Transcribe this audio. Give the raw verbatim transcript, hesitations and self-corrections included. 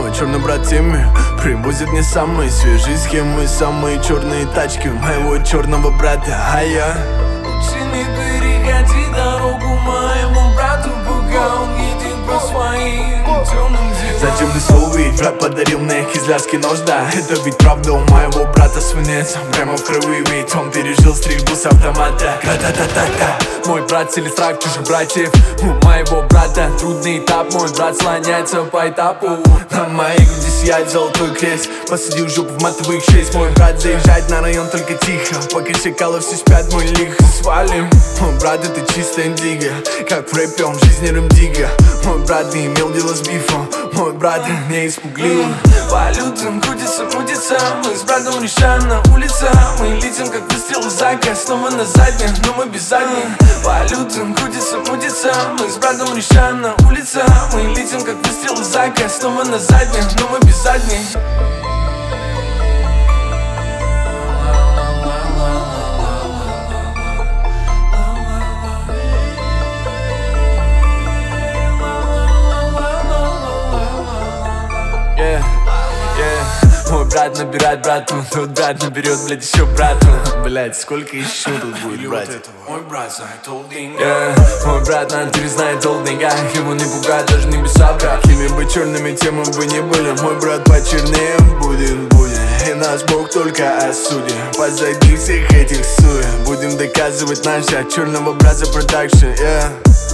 Мой черный брат Тимми привозит мне самые свежие схемы, самые черные тачки моего черного брата. А я лучше не переходи дорогу моему брату, пока он едет по своим темным делам. Зачем ты слово ведь брат подарил мне кизлярский нож, да. Это ведь правда, у моего брата свинец прямо в крови, ведь он пережил стрельбу с автомата. Та-та-та-та-та. Мой брат селестрак чужих братьев, у моего брата трудный этап. Мой брат слоняется по этапу. На моей груди сияет золотой крест, посадил жопу в матовых шесть. Мой брат заезжает на район только тихо, пока шакалы все спят, мы лихо свалим. Мой брат это чистая индиго, как в рэпе он жизни рэм-дига. Мой брат не имел дела с бифом, мой брат не испуглив. Валютам крутится, мутится, мы с братом решаем на улице. Мы летим как выстрел из зака, снова на заднем, но мы без задних. Валютам крутится, мутится, мы с братом решаем на улице. Мы летим как выстрел из зака, снова на заднем, но мы без задних. Yeah, yeah. Мой брат набирает брату, тот брат наберет, блядь, еще брату. Блядь, сколько еще тут будет брать? Мой брат знает all деньгах. Yeah. Мой брат на натуре знает all деньгах. Его не пугает даже небеса, брат. Какими бы черными темы бы не были, мой брат почернее будет, будет. И нас Бог только осудит. Позади всех этих сует будем доказывать наше от черного брата продакшн, yeah.